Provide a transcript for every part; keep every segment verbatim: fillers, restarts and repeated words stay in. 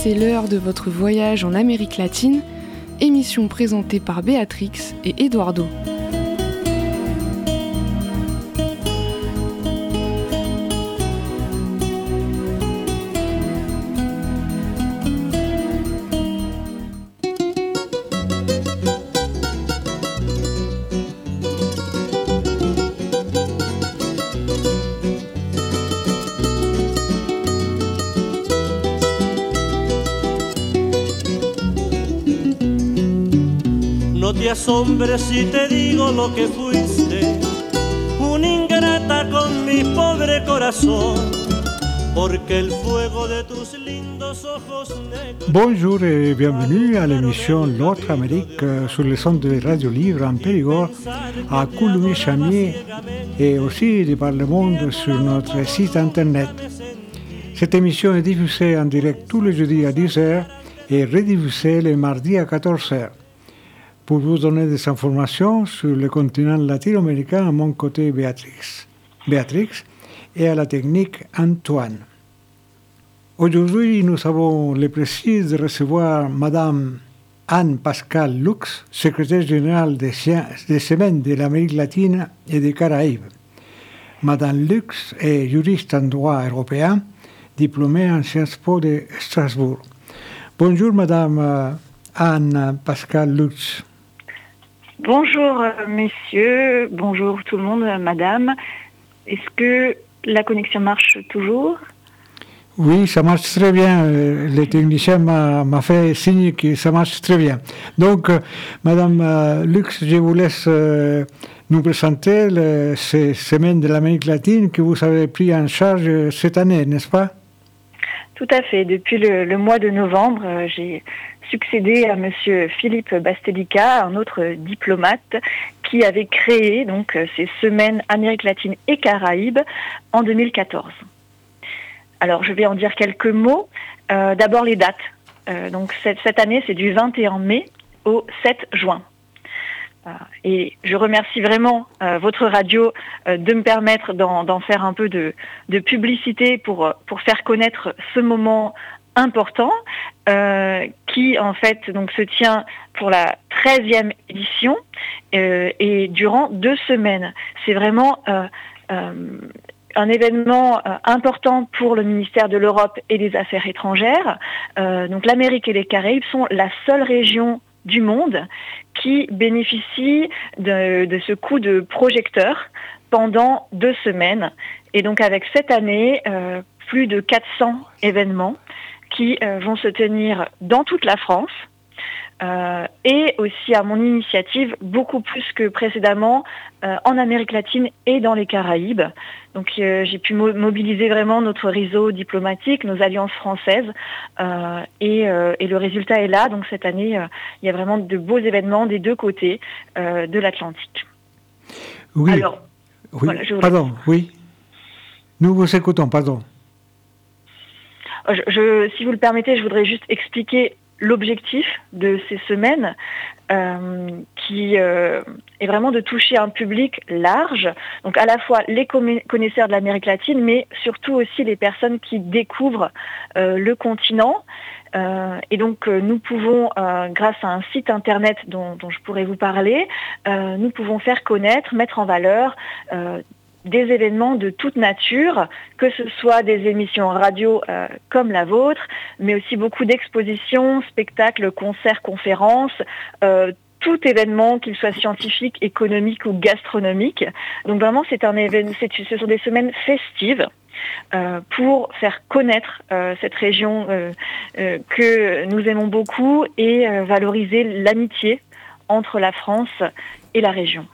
c'est l'heure de votre voyage en Amérique latine, émission présentée par Béatrix et Eduardo. No te asombres si te digo lo que fuiste, una ingrata con mi pobre corazón, porque el fuego de tus lindos ojos negros... Bonjour et bienvenue à l'émission L'autre Amérique sur les ondes de Radio Libre en Périgord, à Coulommiers-Chamiers et aussi de par le monde sur notre site internet. Cette émission est diffusée en direct tous les jeudis à dix heures et rediffusée les mardis à quatorze heures. Pour vous donner des informations sur le continent latino-américain, à mon côté Béatrix. Béatrix et à la technique Antoine. Aujourd'hui, nous avons le plaisir de recevoir Madame Anne-Pascale Lux, secrétaire générale des, des Semaines de l'Amérique latine et des Caraïbes. Madame Lux est juriste en droit européen, diplômée en Sciences Po de Strasbourg. Bonjour Madame Anne-Pascale Lux. Bonjour euh, messieurs, bonjour tout le monde, euh, madame. Est-ce que la connexion marche toujours ? Oui, ça marche très bien. Le technicien m'a, m'a fait signe que ça marche très bien. Donc, euh, madame euh, Lux, je vous laisse euh, nous présenter le, ces semaines de l'Amérique latine que vous avez pris en charge cette année, n'est-ce pas ? Tout à fait. Depuis le, le mois de novembre, euh, j'ai succédé à monsieur Philippe Bastelica, un autre diplomate qui avait créé donc ces semaines Amérique latine et Caraïbes en deux mille quatorze. Alors je vais en dire quelques mots. Euh, d'abord les dates. Euh, donc cette, cette année c'est du vingt et un mai au sept juin. Euh, et je remercie vraiment euh, votre radio euh, de me permettre d'en, d'en faire un peu de, de publicité pour, pour faire connaître ce moment important euh, qui en fait donc se tient pour la treizième édition euh, et durant deux semaines. C'est vraiment euh, euh, un événement euh, important pour le ministère de l'Europe et des Affaires étrangères. Euh, donc l'Amérique et les Caraïbes sont la seule région du monde qui bénéficie de, de ce coup de projecteur pendant deux semaines. Et donc avec cette année, euh, plus de quatre cents événements qui euh, vont se tenir dans toute la France euh, et aussi à mon initiative, beaucoup plus que précédemment, euh, en Amérique latine et dans les Caraïbes. Donc euh, j'ai pu mo- mobiliser vraiment notre réseau diplomatique, nos alliances françaises euh, et, euh, et le résultat est là. Donc cette année, euh, il y a vraiment de beaux événements des deux côtés euh, de l'Atlantique. Oui, Alors, oui. Voilà, je pardon, oui. Nous vous écoutons, pardon. Je, je, si vous le permettez, je voudrais juste expliquer l'objectif de ces semaines euh, qui euh, est vraiment de toucher un public large, donc à la fois les connaisseurs de l'Amérique latine, mais surtout aussi les personnes qui découvrent euh, le continent. Euh, et donc euh, nous pouvons, euh, grâce à un site internet dont, dont je pourrais vous parler, euh, nous pouvons faire connaître, mettre en valeur euh, des événements de toute nature, que ce soit des émissions radio euh, comme la vôtre, mais aussi beaucoup d'expositions, spectacles, concerts, conférences, euh, tout événement, qu'il soit scientifique, économique ou gastronomique. Donc vraiment, c'est un événement, c'est, ce sont des semaines festives euh, pour faire connaître euh, cette région euh, euh, que nous aimons beaucoup et euh, valoriser l'amitié entre la France et la région.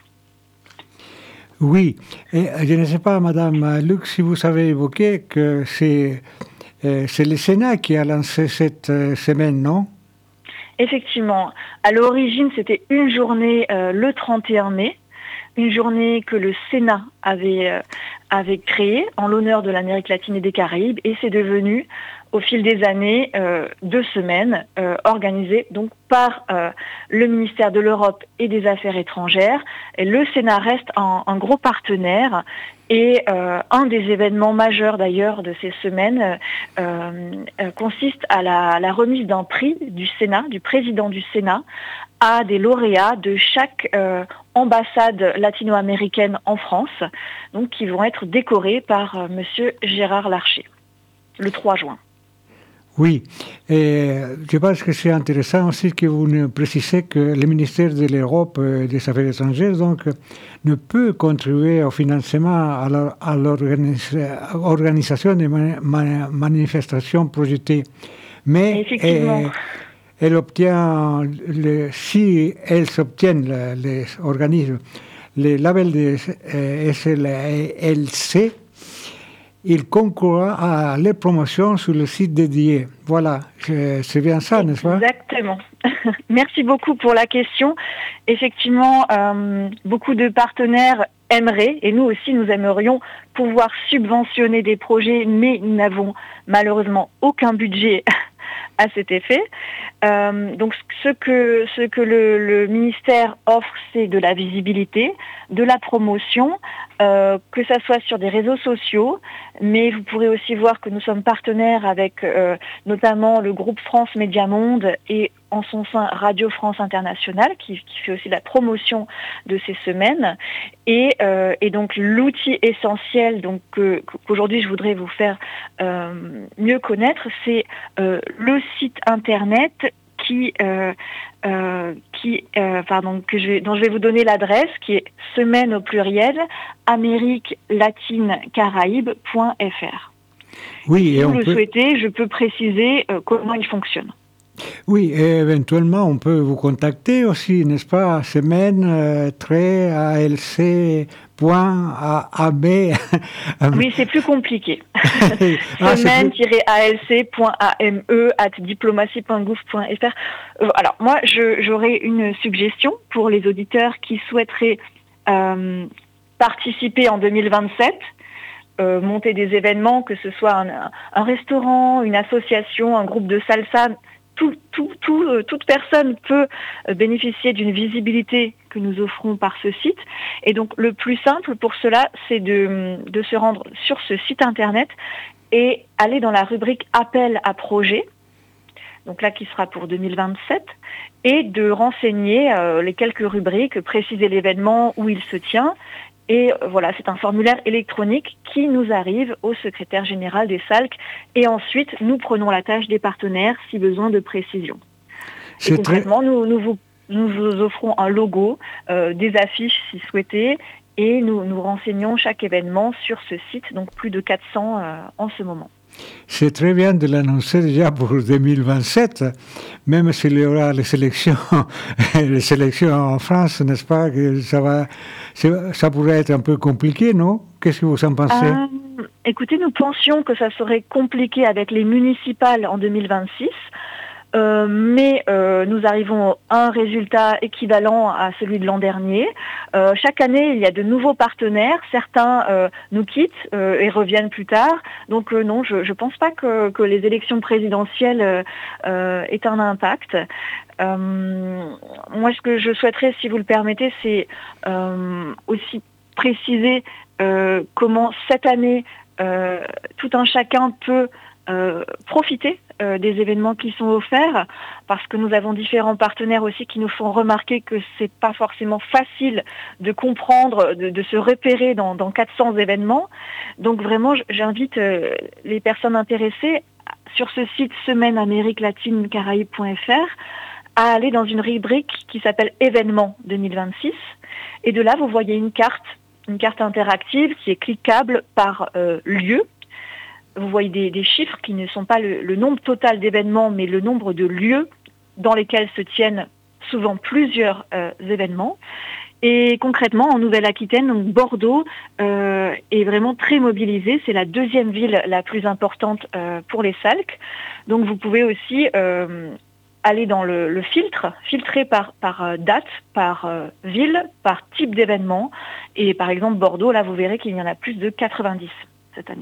Oui, et je ne sais pas, Madame Lux, si vous savez évoquer que c'est, euh, c'est le Sénat qui a lancé cette euh, semaine, non ? Effectivement. À l'origine, c'était une journée euh, le trente et un mai, une journée que le Sénat avait, euh, avait créée en l'honneur de l'Amérique latine et des Caraïbes, et c'est devenu, au fil des années, euh, deux semaines euh, organisées donc par euh, le ministère de l'Europe et des Affaires étrangères. Et le Sénat reste un, un gros partenaire Et euh, un des événements majeurs d'ailleurs de ces semaines euh, euh, consiste à la, la remise d'un prix du Sénat, du président du Sénat, à des lauréats de chaque euh, ambassade latino-américaine en France, donc qui vont être décorés par euh, Monsieur Gérard Larcher, le trois juin. Oui, et je pense que c'est intéressant aussi que vous nous précisez que le ministère de l'Europe et des Affaires étrangères donc, ne peut contribuer au financement à l'organisation des manifestations projetées. Mais Effectivement. Et, elle obtient, le, si elles obtiennent, les organismes, le label de S L C, il concourra à les promotions sur le site dédié. Voilà, c'est bien ça, n'est-ce pas? Exactement. Merci beaucoup pour la question. Effectivement, euh, beaucoup de partenaires aimeraient, et nous aussi nous aimerions, pouvoir subventionner des projets, mais nous n'avons malheureusement aucun budget à cet effet. Euh, donc ce que, ce que le, le ministère offre, c'est de la visibilité, de la promotion, euh, que ça soit sur des réseaux sociaux, mais vous pourrez aussi voir que nous sommes partenaires avec euh, notamment le groupe France Média Monde et en son sein Radio France Internationale, qui, qui fait aussi la promotion de ces semaines. Et, euh, et donc l'outil essentiel donc, que, qu'aujourd'hui je voudrais vous faire euh, mieux connaître, c'est euh, le site internet qui, euh, euh, qui euh, pardon, que je vais, dont je vais vous donner l'adresse, qui est semaine au pluriel, amérique latine caraïbes point f r. Oui, et si on vous le peut... souhaitez, je peux préciser euh, comment il fonctionne. Oui, et éventuellement, on peut vous contacter aussi, n'est-ce pas? Semaine, euh, trait, A L C, point, A B. Oui, c'est plus compliqué. ah, Semaine-A L C point A M E arobase diplomatie point gouv point f r. Euh, alors, moi, je, j'aurais une suggestion pour les auditeurs qui souhaiteraient euh, participer en deux mille vingt-sept. Euh, monter des événements, que ce soit un, un restaurant, une association, un groupe de salsa. Tout, tout, tout, euh, toute personne peut euh, bénéficier d'une visibilité que nous offrons par ce site. Et donc le plus simple pour cela, c'est de, de se rendre sur ce site internet et aller dans la rubrique appel à projet, donc là qui sera pour deux mille vingt-sept, et de renseigner euh, les quelques rubriques, préciser l'événement où il se tient. Et voilà, c'est un formulaire électronique qui nous arrive au secrétaire général des S A L C. Et ensuite, nous prenons la tâche des partenaires si besoin de précision. Et concrètement, très... nous, nous, vous, nous vous offrons un logo, euh, des affiches si souhaité, et nous, nous renseignons chaque événement sur ce site, donc plus de quatre cents euh, en ce moment. C'est très bien de l'annoncer déjà pour deux mille vingt-sept, même s'il y aura les sélections, les sélections en France, n'est-ce pas, que ça va, ça pourrait être un peu compliqué, non? Qu'est-ce que vous en pensez? euh, Écoutez, nous pensions que ça serait compliqué avec les municipales en deux mille vingt-six. Euh, mais euh, nous arrivons à un résultat équivalent à celui de l'an dernier. Euh, chaque année, il y a de nouveaux partenaires. Certains euh, nous quittent euh, et reviennent plus tard. Donc euh, non, je ne pense pas que, que les élections présidentielles euh, aient un impact. Euh, moi, ce que je souhaiterais, si vous le permettez, c'est euh, aussi préciser euh, comment cette année, euh, tout un chacun peut euh, profiter Euh, des événements qui sont offerts, parce que nous avons différents partenaires aussi qui nous font remarquer que c'est pas forcément facile de comprendre, de, de se repérer dans, dans quatre cents événements. Donc vraiment, j'invite euh, les personnes intéressées sur ce site semaine amérique latine caraïbes point f r à aller dans une rubrique qui s'appelle événements deux mille vingt-six. Et de là, vous voyez une carte, une carte interactive qui est cliquable par euh, lieu. Vous voyez des, des chiffres qui ne sont pas le, le nombre total d'événements, mais le nombre de lieux dans lesquels se tiennent souvent plusieurs euh, événements. Et concrètement, en Nouvelle-Aquitaine, donc Bordeaux euh, est vraiment très mobilisé. C'est la deuxième ville la plus importante euh, pour les S A L C. Donc vous pouvez aussi euh, aller dans le, le filtre, filtrer par, par date, par euh, ville, par type d'événement. Et par exemple, Bordeaux, là, vous verrez qu'il y en a plus de quatre-vingt-dix cette année.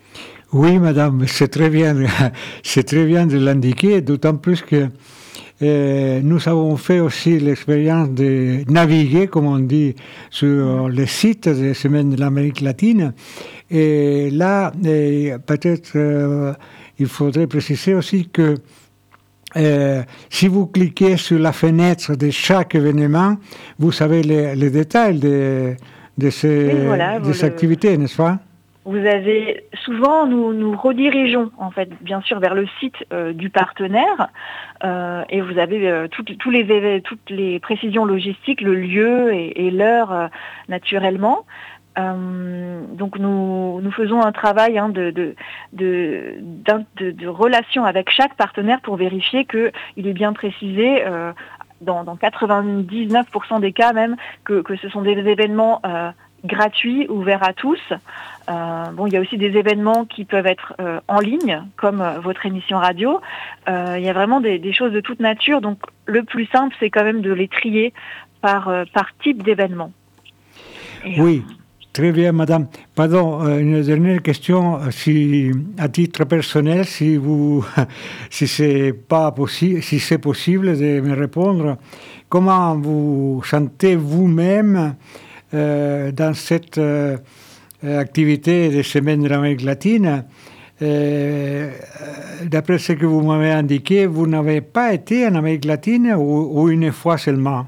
Oui, madame, c'est très bien, c'est très bien de l'indiquer, d'autant plus que euh, nous avons fait aussi l'expérience de naviguer, comme on dit, sur les sites des Semaines de l'Amérique latine. Et là, euh, peut-être, euh, il faudrait préciser aussi que Euh, si vous cliquez sur la fenêtre de chaque événement, vous savez les, les détails de, de ces, oui, voilà, de ces le... activités, n'est-ce pas? Vous avez souvent, nous nous redirigeons en fait, bien sûr, vers le site euh, du partenaire, euh, et vous avez euh, tout, tous les, toutes les précisions logistiques, le lieu et, et l'heure euh, naturellement. Euh, donc nous, nous faisons un travail hein, de, de, de, de, de relation avec chaque partenaire pour vérifier qu'il est bien précisé, euh, dans, dans quatre-vingt-dix-neuf pour cent des cas même, que, que ce sont des événements euh, gratuits, ouverts à tous. Euh, bon, il y a aussi des événements qui peuvent être euh, en ligne, comme euh, votre émission radio. Euh, il y a vraiment des, des choses de toute nature. Donc le plus simple, c'est quand même de les trier par, euh, par type d'événement. Et, oui. Euh... Très bien, madame. Pardon, une dernière question. Si, à titre personnel, si vous, si c'est pas possible, si c'est possible de me répondre, comment vous sentez vous-même euh, dans cette euh, activité des Semaines de l'Amérique latine? Euh, d'après ce que vous m'avez indiqué, vous n'avez pas été en Amérique latine ou, ou une fois seulement?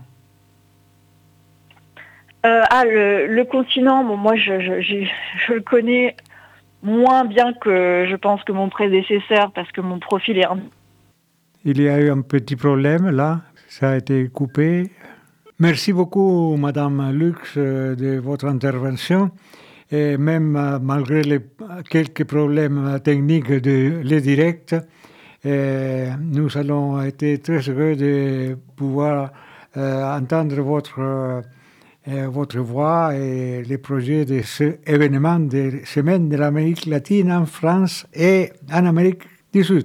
Euh, ah, le, le continent, bon, moi je, je, je, je le connais moins bien que je pense que mon prédécesseur, parce que mon profil est... Un... Il y a eu un petit problème là, ça a été coupé. Merci beaucoup, Madame Lux, de votre intervention. Et même malgré les quelques problèmes techniques de les directs, nous allons être très heureux de pouvoir euh, entendre votre... Euh, votre voix et les projets de ce événement des Semaines de l'Amérique latine en France et en Amérique du Sud.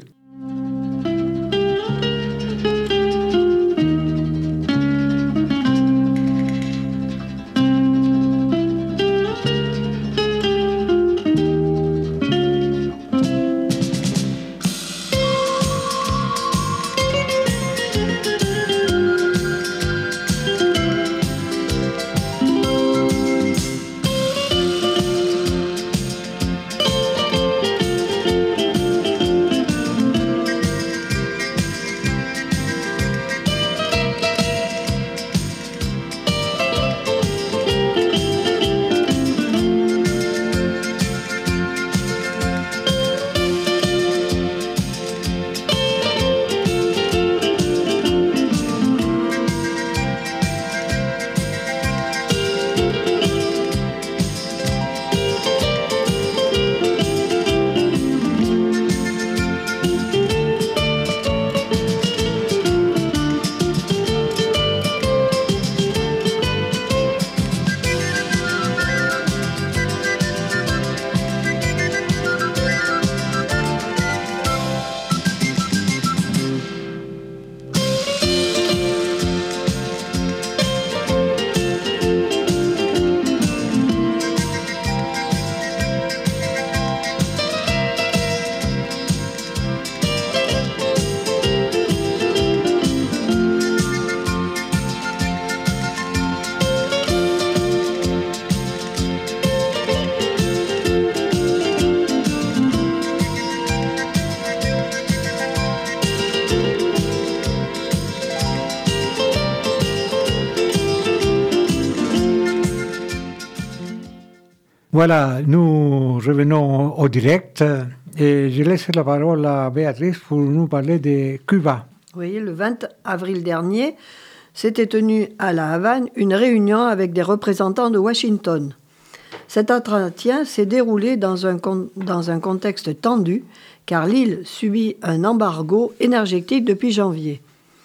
Voilà, nous revenons au direct et je laisse la parole à Béatrice pour nous parler de Cuba. Oui, le vingt avril dernier, s'était tenue à La Havane une réunion avec des représentants de Washington. Cet entretien s'est déroulé dans un, con- dans un contexte tendu, car l'île subit un embargo énergétique depuis janvier.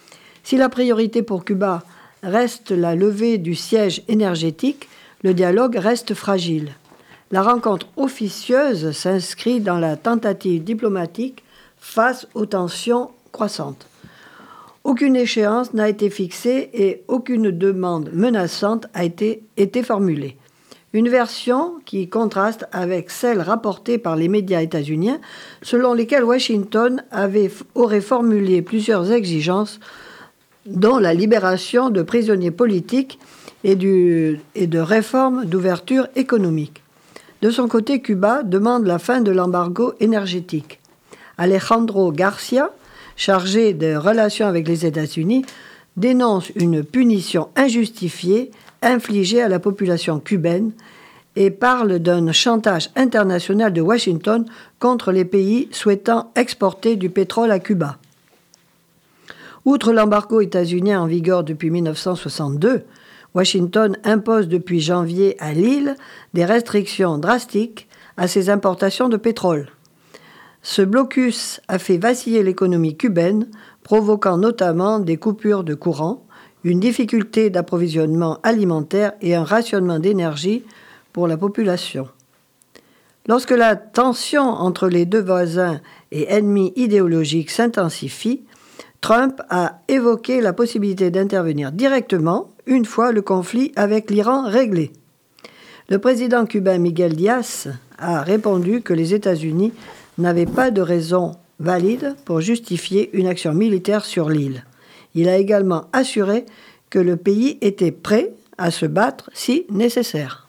Si la priorité pour Cuba reste la levée du siège énergétique, le dialogue reste fragile. La rencontre officieuse s'inscrit dans la tentative diplomatique face aux tensions croissantes. Aucune échéance n'a été fixée et aucune demande menaçante a été, été formulée. Une version qui contraste avec celle rapportée par les médias états-uniens, selon lesquels Washington avait, aurait formulé plusieurs exigences, dont la libération de prisonniers politiques et, du, et de réformes d'ouverture économique. De son côté, Cuba demande la fin de l'embargo énergétique. Alejandro Garcia, chargé des relations avec les États-Unis, dénonce une punition injustifiée infligée à la population cubaine et parle d'un chantage international de Washington contre les pays souhaitant exporter du pétrole à Cuba. Outre l'embargo états-unien en vigueur depuis mille neuf cent soixante-deux, Washington impose depuis janvier à l'île des restrictions drastiques à ses importations de pétrole. Ce blocus a fait vaciller l'économie cubaine, provoquant notamment des coupures de courant, une difficulté d'approvisionnement alimentaire et un rationnement d'énergie pour la population. Lorsque la tension entre les deux voisins et ennemis idéologiques s'intensifie, Trump a évoqué la possibilité d'intervenir directement une fois le conflit avec l'Iran réglé. Le président cubain Miguel Díaz a répondu que les États-Unis n'avaient pas de raison valide pour justifier une action militaire sur l'île. Il a également assuré que le pays était prêt à se battre si nécessaire.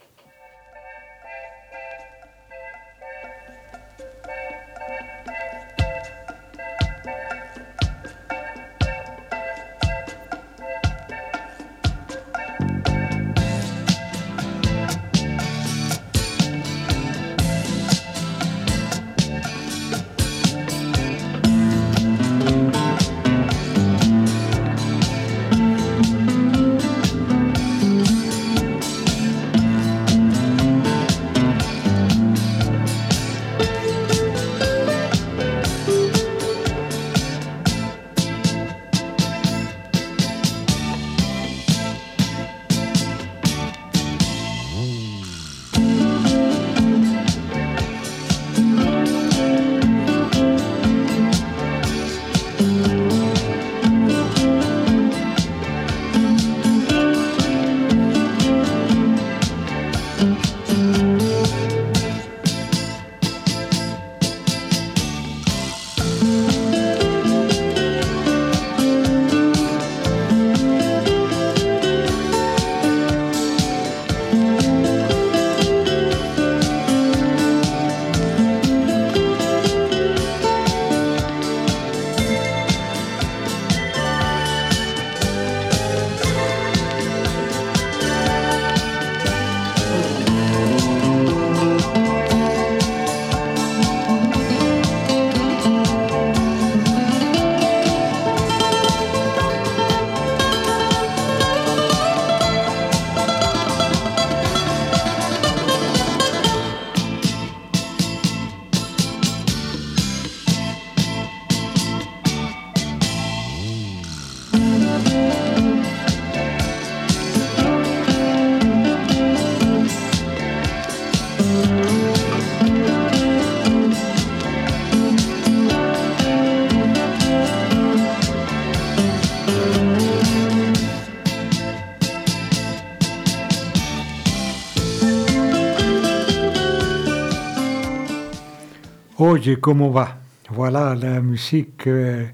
Oye, ¿cómo va? Voilà la musique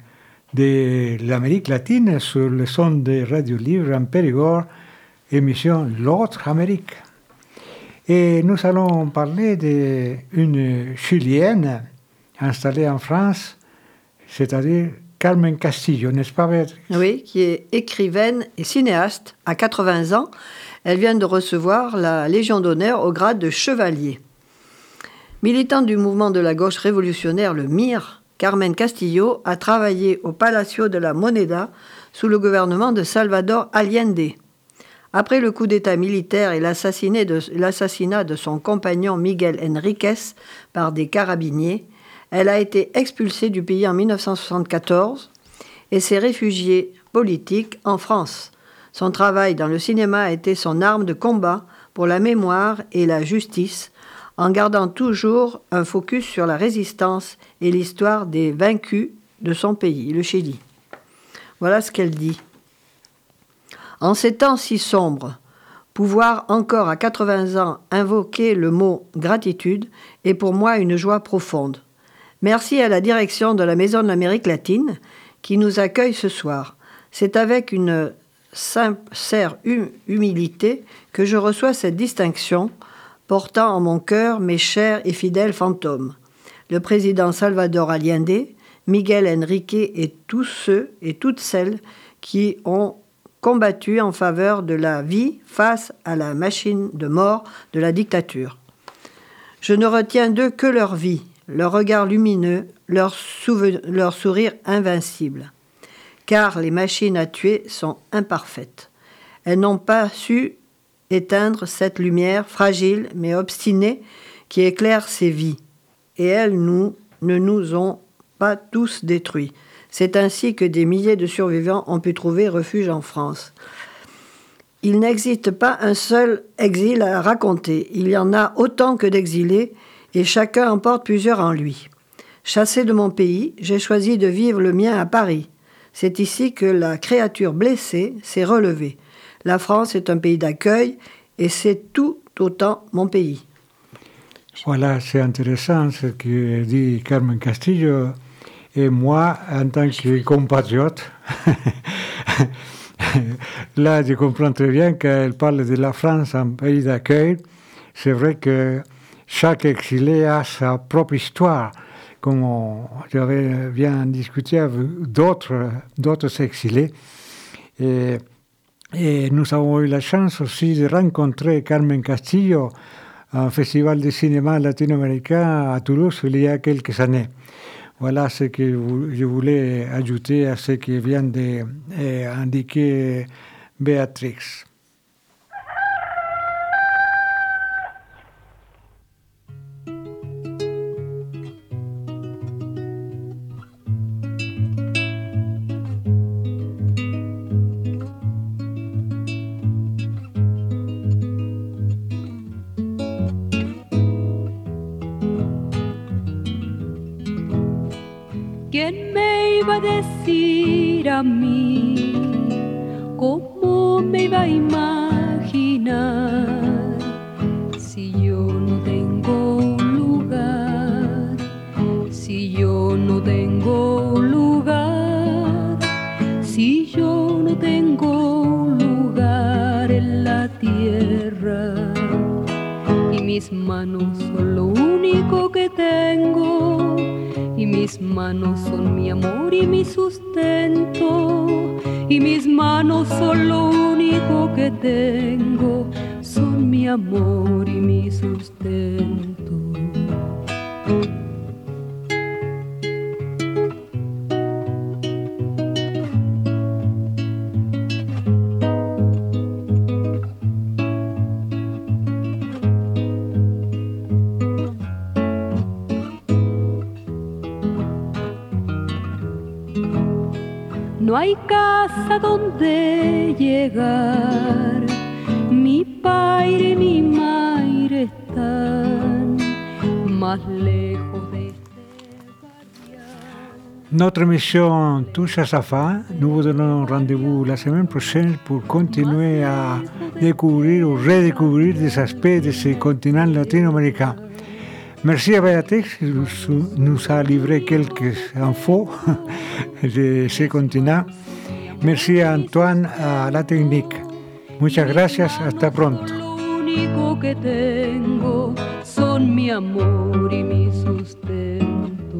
de l'Amérique latine sur le son de Radio Libre en Périgord, émission L'autre Amérique. Et nous allons parler d'une Chilienne installée en France, c'est-à-dire Carmen Castillo, n'est-ce pas, Béatrice? Oui, qui est écrivaine et cinéaste. À quatre-vingts ans, elle vient de recevoir la Légion d'honneur au grade de chevalier. Militante du mouvement de la gauche révolutionnaire, le M I R, Carmen Castillo a travaillé au Palacio de la Moneda sous le gouvernement de Salvador Allende. Après le coup d'État militaire et l'assassinat de, l'assassinat de son compagnon Miguel Enríquez par des carabiniers, elle a été expulsée du pays en dix-neuf cent soixante-quatorze et s'est réfugiée politique en France. Son travail dans le cinéma a été son arme de combat pour la mémoire et la justice, en gardant toujours un focus sur la résistance et l'histoire des vaincus de son pays, le Chili. Voilà ce qu'elle dit. En ces temps si sombres, Pouvoir encore à quatre-vingts ans invoquer le mot gratitude est pour moi une joie profonde. Merci à la direction de la Maison de l'Amérique latine qui nous accueille ce soir. C'est avec une sincère hum- humilité que je reçois cette distinction, portant en mon cœur mes chers et fidèles fantômes. Le président Salvador Allende, Miguel Enrique et tous ceux et toutes celles qui ont combattu en faveur de la vie face à la machine de mort de la dictature. Je ne retiens d'eux que leur vie, leur regard lumineux, leur, souve- leur sourire invincible. Car les machines à tuer sont imparfaites. Elles n'ont pas su éteindre cette lumière fragile mais obstinée qui éclaire ces vies. Et elles nous, ne nous ont pas tous détruits. C'est ainsi que des milliers de survivants ont pu trouver refuge en France. Il n'existe pas un seul exil à raconter. Il y en a autant que d'exilés, et chacun en porte plusieurs en lui. Chassé de mon pays, j'ai choisi de vivre le mien à Paris. C'est ici que la créature blessée s'est relevée. La France est un pays d'accueil, et c'est tout autant mon pays. Voilà, c'est intéressant ce que dit Carmen Castillo. Et moi, en tant que compatriote, là, je comprends très bien qu'elle parle de la France, un pays d'accueil. C'est vrai que chaque exilé a sa propre histoire, comme j'avais bien discuté avec d'autres, d'autres exilés. Et, et nous avons eu la chance aussi de rencontrer Carmen Castillo à un festival de cinéma latino-américain à Toulouse il y a quelques années. Voilà ce que je voulais ajouter à ce que vient d'indiquer Béatrix. ¿Quién me iba a decir a mí? ¿Cómo me iba a imaginar? Si yo no tengo un lugar, si yo no tengo un lugar, si yo no tengo un lugar en la tierra, y mis manos son lo único que tengo. Y mis manos son mi amor y mi sustento. Y mis manos son lo único que tengo. Son mi amor y mi sustento. No hay casa donde llegar, mi padre y mi madre están más lejos de este guardián. Notre émission touche à sa fin. Nous vous donnons rendez-vous la semaine prochaine pour continuer à découvrir ou redécouvrir des aspects de ce continent latino-américain. Merci à Béatrix qui nous a livré quelques infos de ce continent. Merci a Antoine à la technique. Muchas gracias, hasta pronto. Lo único que tengo son mi amor y mi sustento.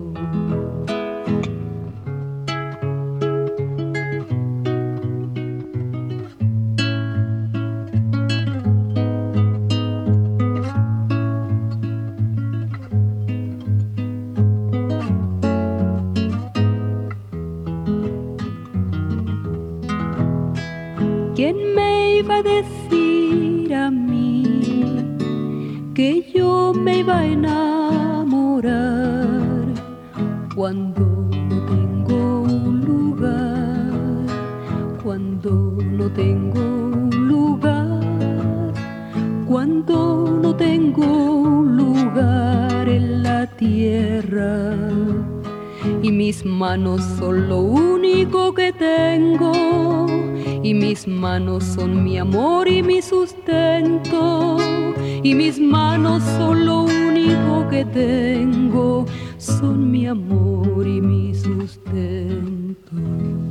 ¿Quién me iba a decir a mí que yo me iba a enamorar cuando no tengo un lugar, cuando no tengo un lugar, cuando no tengo un lugar en la tierra? y mis manos son lo único que tengo, y mis manos son mi amor y mi sustento, y mis manos son lo único que tengo, son mi amor y mi sustento.